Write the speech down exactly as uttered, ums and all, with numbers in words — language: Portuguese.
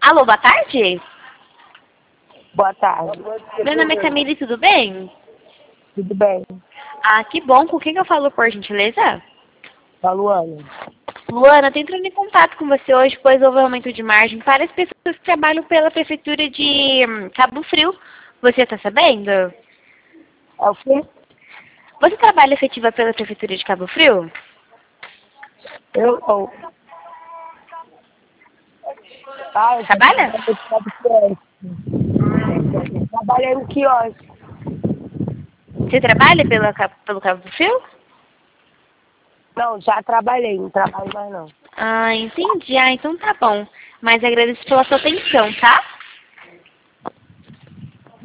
Alô, boa tarde? Boa tarde. Meu nome é Camille, tudo bem? Tudo bem? Ah, que bom. Com quem que eu falo, por gentileza? Tá, Luana. Luana, tô entrando em contato com você hoje, pois houve aumento de margem para as pessoas que trabalham pela Prefeitura de hum, Cabo Frio. Você está sabendo? É o quê? Você trabalha efetiva pela Prefeitura de Cabo Frio? Eu não. Ah, eu Trabalha? trabalhei no quiosque. Você trabalha pela, Ca- pelo Cabo Frio? Não, já trabalhei, não trabalho mais não. Ah, entendi. Ah, então tá bom. Mas agradeço pela sua atenção, tá?